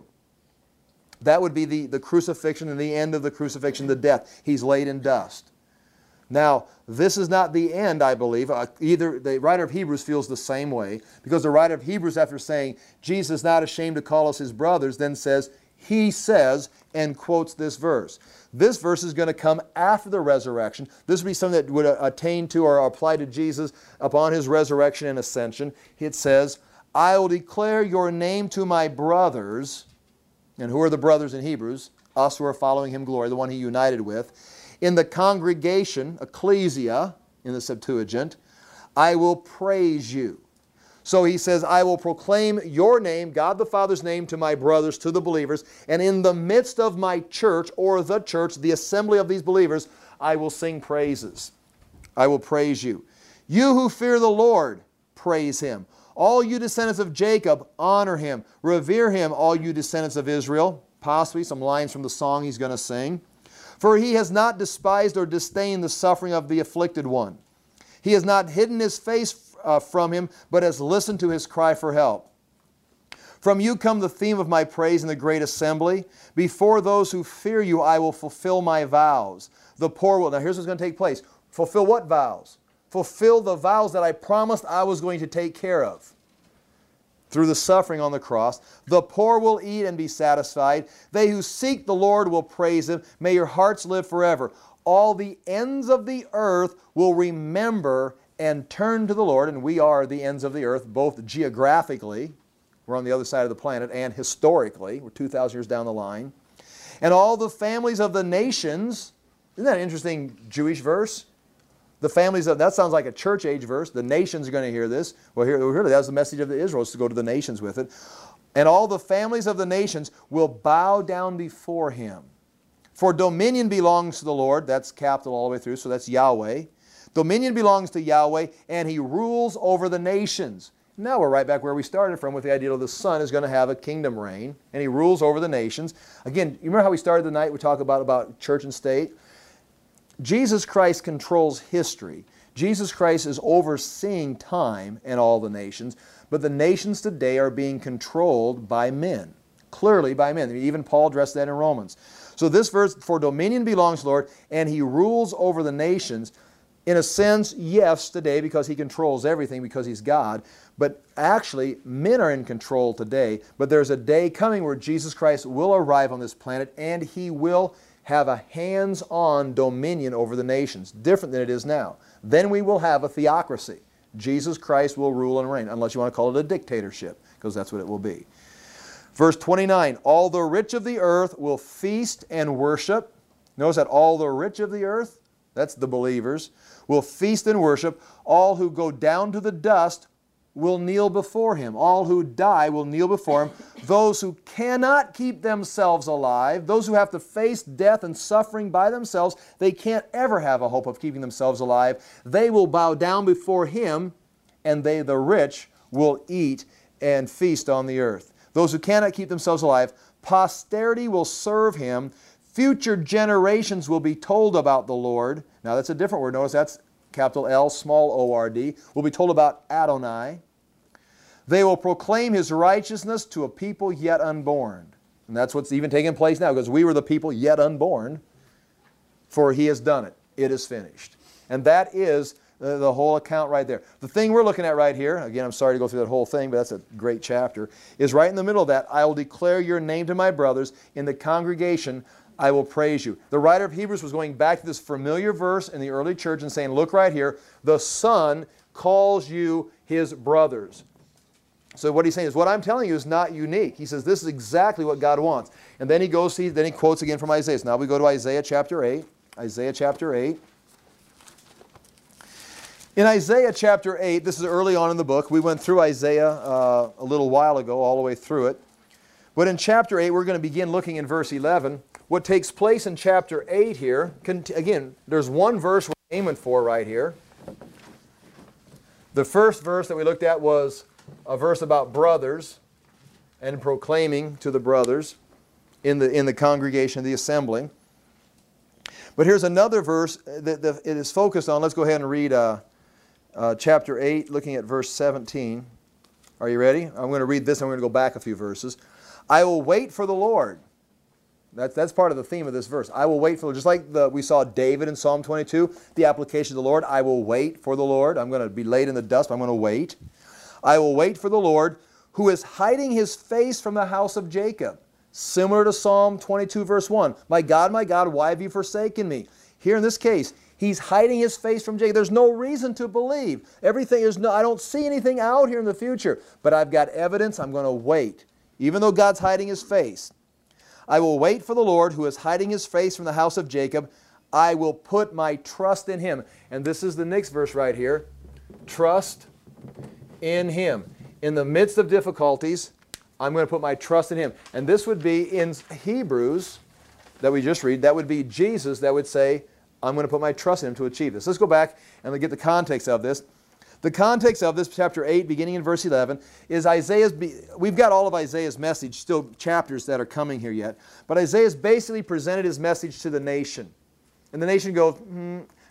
That would be the, the crucifixion and the end of the crucifixion, the death. He's laid in dust. Now, this is not the end, I believe. Uh, either the writer of Hebrews feels the same way, because the writer of Hebrews, after saying, Jesus is not ashamed to call us his brothers, then says, he says, and quotes this verse. This verse is going to come after the resurrection. This would be something that would attain to or apply to Jesus upon his resurrection and ascension. It says, I will declare your name to my brothers. And who are the brothers in Hebrews? Us who are following him glory, the one he united with. In the congregation, ecclesia, in the Septuagint, I will praise you. So he says, I will proclaim your name, God the Father's name, to my brothers, to the believers. And in the midst of my church, or the church, the assembly of these believers, I will sing praises. I will praise you. You who fear the Lord, praise him. All you descendants of Jacob, honor him. Revere him, all you descendants of Israel. Possibly some lines from the song he's going to sing. For he has not despised or disdained the suffering of the afflicted one. He has not hidden his face Uh, from him, but has listened to his cry for help. From you come the theme of my praise in the great assembly. Before those who fear you, I will fulfill my vows. The poor will, now here's what's going to take place. Fulfill what vows? Fulfill the vows that I promised I was going to take care of through the suffering on the cross. The poor will eat and be satisfied. They who seek the Lord will praise Him. May your hearts live forever. All the ends of the earth will remember and turn to the Lord. And we are the ends of the earth, both geographically, we're on the other side of the planet, and historically, we're two thousand years down the line. And all the families of the nations, isn't that an interesting Jewish verse? The families of, that sounds like a church age verse. The nations are going to hear this. Well, here, here that was the message of the Israelites, to go to the nations with it. And all the families of the nations will bow down before Him. For dominion belongs to the Lord. That's capital all the way through, so that's Yahweh. Dominion belongs to Yahweh, and He rules over the nations. Now we're right back where we started from, with the idea of the Son is going to have a kingdom reign, and He rules over the nations. Again, you remember how we started the night? We talked about, about church and state. Jesus Christ controls history. Jesus Christ is overseeing time and all the nations, but the nations today are being controlled by men, clearly by men. Even Paul addressed that in Romans. So this verse, for dominion belongs to the Lord, and He rules over the nations. In a sense, yes, today, because He controls everything, because He's God. But actually, men are in control today. But there's a day coming where Jesus Christ will arrive on this planet, and He will have a hands-on dominion over the nations, different than it is now. Then we will have a theocracy. Jesus Christ will rule and reign, unless you want to call it a dictatorship, because that's what it will be. Verse twenty-nine, all the rich of the earth will feast and worship. Notice that all the rich of the earth, that's the believers, will feast and worship. All who go down to the dust will kneel before Him. All who die will kneel before Him. Those who cannot keep themselves alive, those who have to face death and suffering by themselves, they can't ever have a hope of keeping themselves alive. They will bow down before Him, and they, the rich, will eat and feast on the earth. Those who cannot keep themselves alive, posterity will serve Him. Future generations will be told about the Lord. Now that's a different word. Notice that's capital L, small O R D. Will be told about Adonai. They will proclaim His righteousness to a people yet unborn. And that's what's even taking place now, because we were the people yet unborn. For He has done it. It is finished. And that is uh, the whole account right there. The thing we're looking at right here, again, I'm sorry to go through that whole thing, but that's a great chapter, is right in the middle of that. I will declare your name to my brothers. In the congregation I will praise you. The writer of Hebrews was going back to this familiar verse in the early church and saying, look right here, the Son calls you His brothers. So what he's saying is, what I'm telling you is not unique. He says, this is exactly what God wants. And then he goes, then he quotes again from Isaiah. So now we go to Isaiah chapter eight. Isaiah chapter eight. In Isaiah chapter eight, this is early on in the book. We went through Isaiah uh, a little while ago, all the way through it. But in chapter eight, we're going to begin looking in verse eleven. What takes place in chapter eight here, again, there's one verse we're aiming for right here. The first verse that we looked at was a verse about brothers and proclaiming to the brothers in the, in the congregation, the assembly. But here's another verse that, that it is focused on. Let's go ahead and read uh, uh, chapter eight, looking at verse seventeen. Are you ready? I'm going to read this and we're going to go back a few verses. I will wait for the Lord. That's, that's part of the theme of this verse. I will wait for the Lord. Just like the, we saw David in Psalm twenty-two, the application of the Lord. I will wait for the Lord. I'm going to be laid in the dust, but I'm going to wait. I will wait for the Lord, who is hiding His face from the house of Jacob. Similar to Psalm twenty-two, verse one. My God, my God, why have you forsaken me? Here in this case, He's hiding His face from Jacob. There's no reason to believe. Everything is no, I don't see anything out here in the future, but I've got evidence. I'm going to wait. Even though God's hiding His face. I will wait for the Lord, who is hiding His face from the house of Jacob. I will put my trust in Him. And this is the next verse right here. Trust in Him. In the midst of difficulties, I'm going to put my trust in Him. And this would be in Hebrews that we just read. That would be Jesus that would say, I'm going to put my trust in Him to achieve this. Let's go back and we'll get the context of this. The context of this, chapter eight, beginning in verse eleven, is Isaiah's, we've got all of Isaiah's message, still chapters that are coming here yet, but Isaiah's basically presented his message to the nation. And the nation goes, hmm,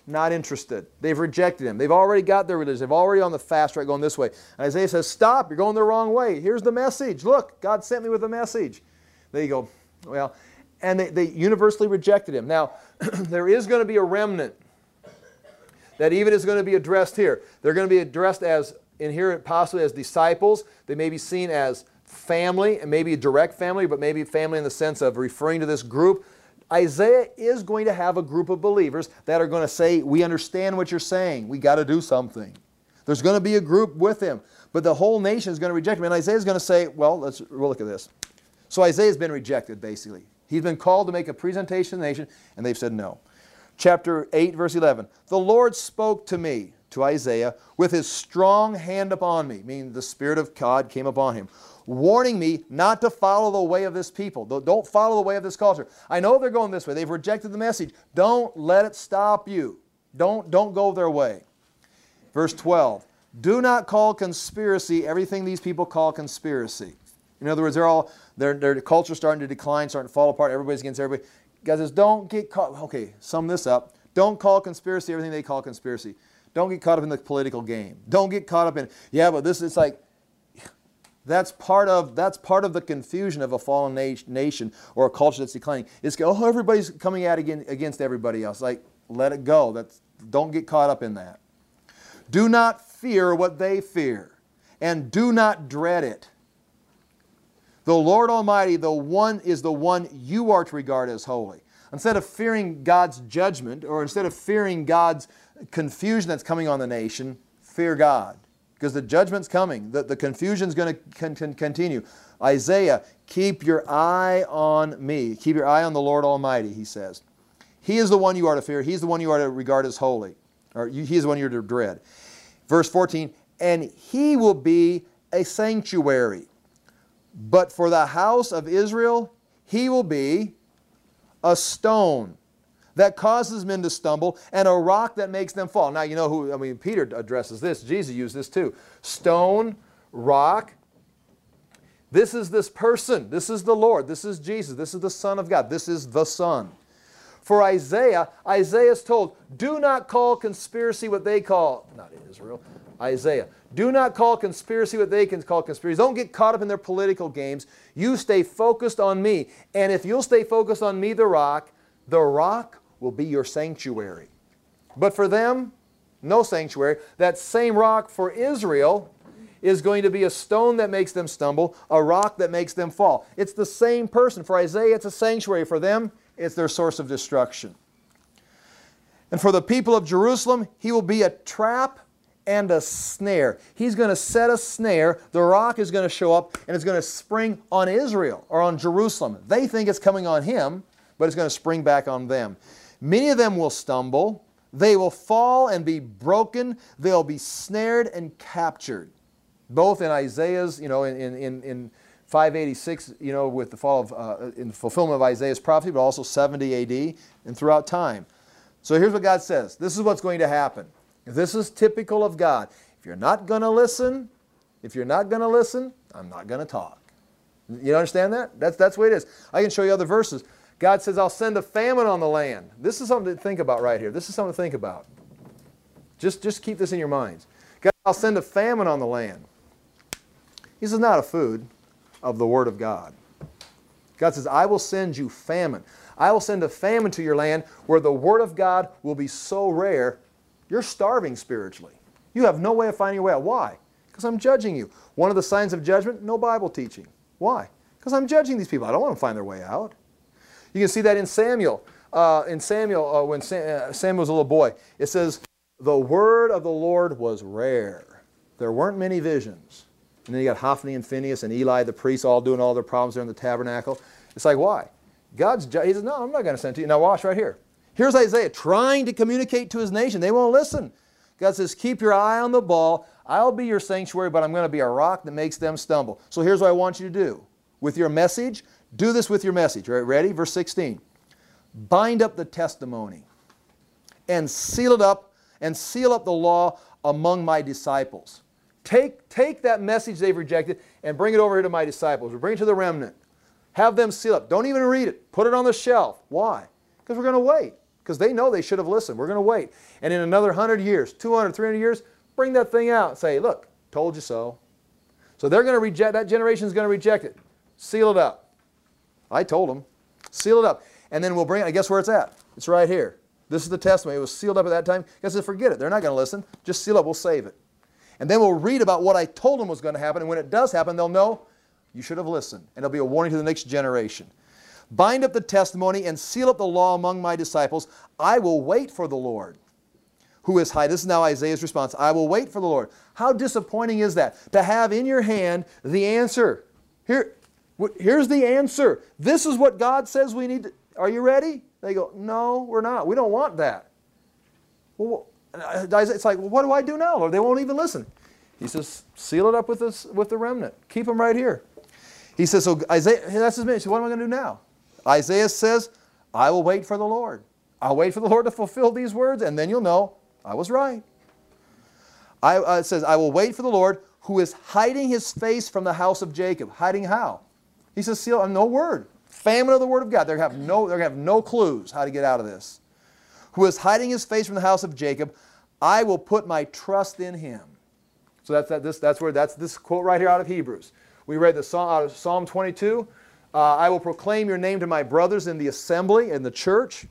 not interested. They've rejected him. They've already got their religion. They've already on the fast track going this way. And Isaiah says, stop, you're going the wrong way. Here's the message. Look, God sent me with a message. They go, well, and they, they universally rejected him. Now, there is going to be a remnant that even is going to be addressed here. They're going to be addressed as, in here possibly as disciples. They may be seen as family, and maybe a direct family, but maybe family in the sense of referring to this group. Isaiah is going to have a group of believers that are going to say, we understand what you're saying. We got to do something. There's going to be a group with him, but the whole nation is going to reject him. And Isaiah is going to say, well, let's we'll look at this. So Isaiah's been rejected, basically. He's been called to make a presentation to the nation, and they've said no. Chapter eight, verse eleven. The Lord spoke to me, to Isaiah, with his strong hand upon me, meaning the Spirit of God came upon him, warning me not to follow the way of this people. Don't follow the way of this culture. I know they're going this way. They've rejected the message. Don't let it stop you. Don't, don't go their way. Verse twelve. Do not call conspiracy everything these people call conspiracy. In other words, they're all, their, their culture's starting to decline, starting to fall apart. Everybody's against everybody. God says, don't get caught. Okay, sum this up. Don't call conspiracy everything they call conspiracy. Don't get caught up in the political game. Don't get caught up in, yeah, but this is like, That's part of that's part of the confusion of a fallen na nation or a culture that's declining. It's oh, everybody's coming out again against everybody else. Like, let it go. That's don't get caught up in that. Do not fear what they fear, and do not dread it. The Lord Almighty, the one is the one you are to regard as holy. Instead of fearing God's judgment, or instead of fearing God's confusion that's coming on the nation, fear God. Because the judgment's coming. The, the confusion's going to con con continue. Isaiah, keep your eye on me. Keep your eye on the Lord Almighty, he says. He is the one you are to fear. He's the one you are to regard as holy. Or you, he is the one you're to dread. Verse fourteen, and he will be a sanctuary. But for the house of Israel, he will be a stone that causes men to stumble, and a rock that makes them fall. Now, you know who, I mean, Peter addresses this. Jesus used this too. Stone, rock. This is this person. This is the Lord. This is Jesus. This is the Son of God. This is the Son. For Isaiah, Isaiah is told, do not call conspiracy what they call, not Israel, Isaiah. Do not call conspiracy what they can call conspiracy. Don't get caught up in their political games. You stay focused on me. And if you'll stay focused on me, the rock, the rock will be your sanctuary. But for them, no sanctuary. That same rock for Israel is going to be a stone that makes them stumble, a rock that makes them fall. It's the same person. For Isaiah, it's a sanctuary. For them, it's their source of destruction. And for the people of Jerusalem, he will be a trap and a snare. He's going to set a snare. The rock is going to show up, and it's going to spring on Israel or on Jerusalem. They think it's coming on him, but it's going to spring back on them. Many of them will stumble. They will fall and be broken. They'll be snared and captured. Both in Isaiah's, you know, in, in, in five eighty-six, you know, with the fall of, uh, in fulfillment of Isaiah's prophecy, but also seventy A D and throughout time. So here's what God says. This is what's going to happen. This is typical of God. If you're not going to listen, if you're not going to listen, I'm not going to talk. You understand that? That's, that's the way it is. I can show you other verses. God says, I'll send a famine on the land. This is something to think about right here. This is something to think about. Just, just keep this in your minds. God, I'll send a famine on the land. He says, not a food of the Word of God. God says, I will send you famine. I will send a famine to your land where the Word of God will be so rare, you're starving spiritually. You have no way of finding your way out. Why? Because I'm judging you. One of the signs of judgment, no Bible teaching. Why? Because I'm judging these people. I don't want them to find their way out. You can see that in Samuel. Uh, in Samuel, uh, when Sam, uh, Samuel was a little boy, it says, the word of the Lord was rare. There weren't many visions. And then you got Hophni and Phinehas and Eli, the priests, all doing all their problems there in the tabernacle. It's like, why? God's, he says, no, I'm not going to send it to you. Now watch right here. Here's Isaiah trying to communicate to his nation. They won't listen. God says, keep your eye on the ball. I'll be your sanctuary, but I'm going to be a rock that makes them stumble. So here's what I want you to do. With your message, do this with your message. All right, ready? Verse sixteen. Bind up the testimony and seal it up and seal up the law among my disciples. Take, take that message they've rejected and bring it over here to my disciples, or bring it to the remnant. Have them seal up. Don't even read it. Put it on the shelf. Why? Because we're going to wait. because they know they should have listened. We're going to wait. And in another one hundred years, two hundred, three hundred years, bring that thing out and say, look, told you so. So they're going to reject, that generation is going to reject it. Seal it up. I told them. Seal it up. And then we'll bring it, I guess where it's at. It's right here. This is the testimony. It was sealed up at that time. Guess forget it. They're not going to listen. Just seal it up. We'll save it. And then we'll read about what I told them was going to happen. And when it does happen, they'll know you should have listened. And it'll be a warning to the next generation. Bind up the testimony and seal up the law among my disciples. I will wait for the Lord, who is high. This is now Isaiah's response. I will wait for the Lord. How disappointing is that? To have in your hand the answer. Here, here's the answer. This is what God says we need to. Are you ready? They go, no, we're not. We don't want that. Well, it's like, well, what do I do now, Lord? They won't even listen. He says, seal it up with, this, with the remnant. Keep them right here. He says, so Isaiah, that's his ministry. What am I going to do now? Isaiah says, I will wait for the Lord. I'll wait for the Lord to fulfill these words, and then you'll know I was right. I, uh, it says, I will wait for the Lord who is hiding his face from the house of Jacob. Hiding how? He says, seal, no word. Famine of the word of God. They're going to have no, they're going to have no clues how to get out of this. Who is hiding his face from the house of Jacob. I will put my trust in him. So that's, that, this, that's where, that's this quote right here out of Hebrews. We read the Psalm, out of Psalm twenty-two. Uh, I will proclaim your name to my brothers in the assembly, in the church.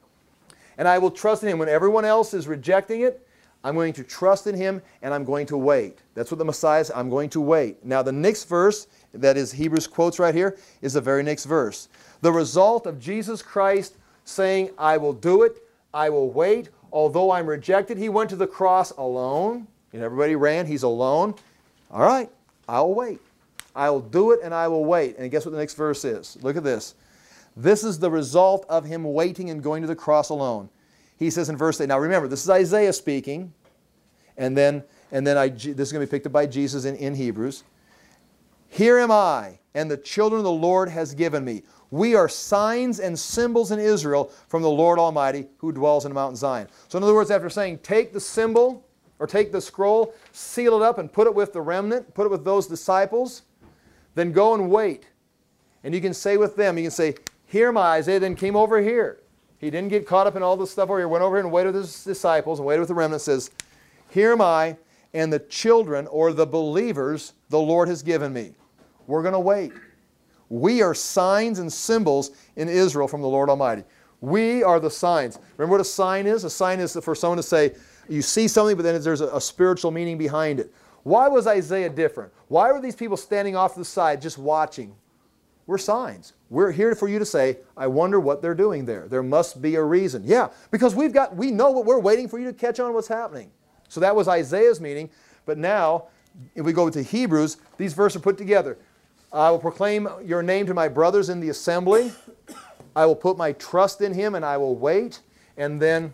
And I will trust in him. When everyone else is rejecting it, I'm going to trust in him and I'm going to wait. That's what the Messiah says. I'm going to wait. Now the next verse, that is Hebrews quotes right here, is the very next verse. The result of Jesus Christ saying, I will do it, I will wait, although I'm rejected. He went to the cross alone. And everybody ran. He's alone. All right, I'll wait. I'll do it and I will wait. And guess what the next verse is? Look at this. This is the result of him waiting and going to the cross alone. He says in verse eight, now remember, this is Isaiah speaking, and then, and then I, this is going to be picked up by Jesus in, in Hebrews. Here am I, and the children of the Lord has given me. We are signs and symbols in Israel from the Lord Almighty who dwells in Mount Zion. So in other words, after saying, take the symbol, or take the scroll, seal it up and put it with the remnant, put it with those disciples, then go and wait. And you can say with them, you can say, here am I. Isaiah then came over here. He didn't get caught up in all this stuff over here. Went over here and waited with his disciples and waited with the remnant. Says, here am I and the children or the believers the Lord has given me. We're going to wait. We are signs and symbols in Israel from the Lord Almighty. We are the signs. Remember what a sign is? A sign is for someone to say, you see something, but then there's a, a spiritual meaning behind it. Why was Isaiah different? Why were these people standing off to the side just watching? We're signs. We're here for you to say, I wonder what they're doing there. There must be a reason. Yeah, because we've got, we know what we're waiting for you to catch on what's happening. So that was Isaiah's meaning. But now, if we go to Hebrews, these verses are put together. I will proclaim your name to my brothers in the assembly. I will put my trust in him and I will wait. And then,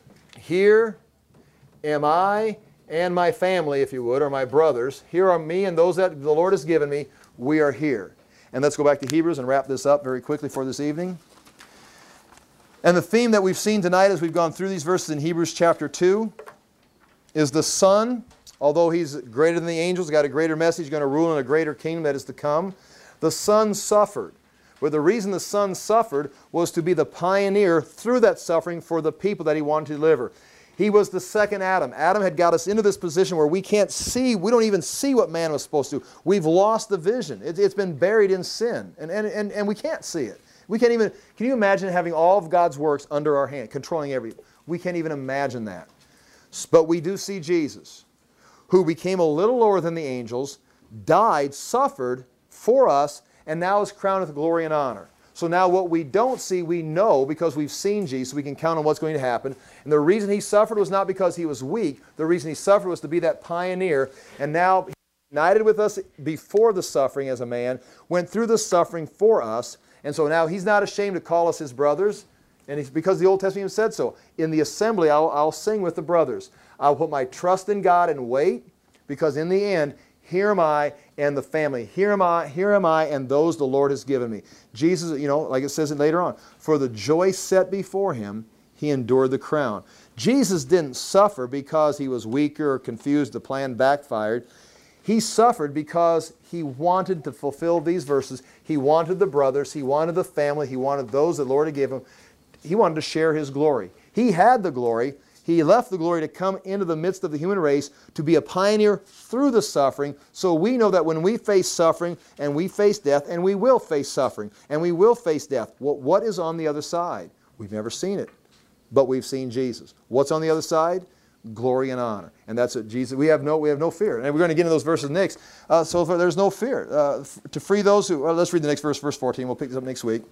here am I and my family, if you would, or my brothers. Here are me and those that the Lord has given me. We are here. And let's go back to Hebrews and wrap this up very quickly for this evening. And the theme that we've seen tonight as we've gone through these verses in Hebrews chapter two is the Son, although He's greater than the angels, got a greater message, going to rule in a greater kingdom that is to come. The Son suffered. But the reason the Son suffered was to be the pioneer through that suffering for the people that He wanted to deliver. He was the second Adam. Adam had got us into this position where we can't see, we don't even see what man was supposed to do. We've lost the vision. It, it's been buried in sin, and, and, and, and we can't see it. We can't even, can you imagine having all of God's works under our hand, controlling everything? We can't even imagine that. But we do see Jesus, who became a little lower than the angels, died, suffered for us, and now is crowned with glory and honor. So now what we don't see, we know because we've seen Jesus. We can count on what's going to happen. And the reason He suffered was not because He was weak. The reason He suffered was to be that pioneer. And now He united with us before the suffering as a man, went through the suffering for us. And so now He's not ashamed to call us His brothers. And it's because the Old Testament said so. In the assembly, I'll, I'll sing with the brothers. I'll put my trust in God and wait, because in the end, here am I and the family. Here am I, here am I and those the Lord has given me. Jesus, you know, like it says it later on, for the joy set before Him, He endured the crown. Jesus didn't suffer because He was weaker or confused, the plan backfired. He suffered because He wanted to fulfill these verses. He wanted the brothers, He wanted the family, He wanted those the Lord had given Him. he wanted to share his glory. He had the glory. He left the glory to come into the midst of the human race to be a pioneer through the suffering. So we know that when we face suffering and we face death, and we will face suffering and we will face death, what, what is on the other side? We've never seen it, but we've seen Jesus. What's on the other side? Glory and honor. And that's what Jesus, we have no, we have no fear. And we're going to get into those verses next. Uh, so there's no fear. Uh, to free those who, well, let's read the next verse, verse fourteen. We'll pick this up next week.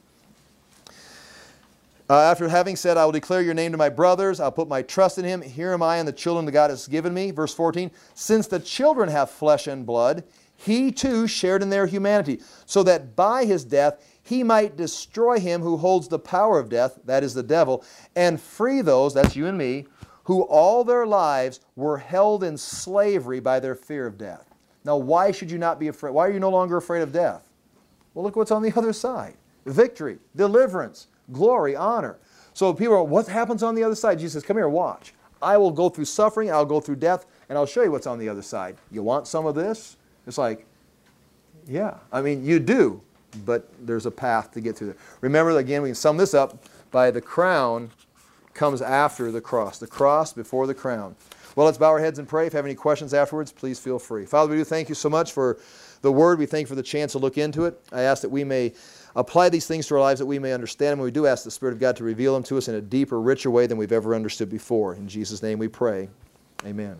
Uh, after having said, I will declare your name to my brothers, I'll put my trust in him. Here am I and the children that God has given me. Verse fourteen, since the children have flesh and blood, he too shared in their humanity, so that by his death he might destroy him who holds the power of death, that is the devil, and free those, that's you and me, who all their lives were held in slavery by their fear of death. Now, why should you not be afraid? Why are you no longer afraid of death? Well, look what's on the other side. Victory, deliverance, glory, honor. So people are, what happens on the other side? Jesus says, come here, watch. I will go through suffering, I'll go through death, and I'll show you what's on the other side. You want some of this? It's like, yeah. I mean, you do, but there's a path to get through there. Remember, again, we can sum this up by the crown comes after the cross. The cross before the crown. Well, let's bow our heads and pray. If you have any questions afterwards, please feel free. Father, we do thank you so much for the Word. We thank you for the chance to look into it. I ask that we may apply these things to our lives, that we may understand them. We do ask the Spirit of God to reveal them to us in a deeper, richer way than we've ever understood before. In Jesus' name we pray. Amen.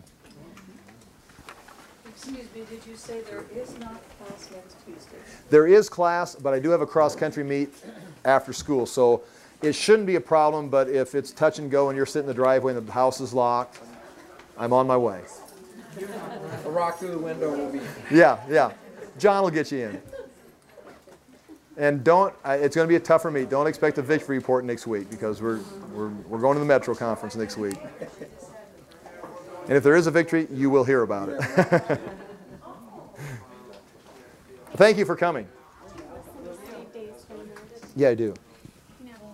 Excuse me, did you say there is not class next Tuesday? There is class, but I do have a cross-country meet after school. So it shouldn't be a problem, but if it's touch and go and you're sitting in the driveway and the house is locked, I'm on my way. A rock through the window will be. Yeah, yeah. John will get you in. And don't, it's going to be a tougher meet. Don't expect a victory report next week because we're, we're, we're going to the Metro Conference next week. And if there is a victory, you will hear about it. Thank you for coming. Yeah, I do.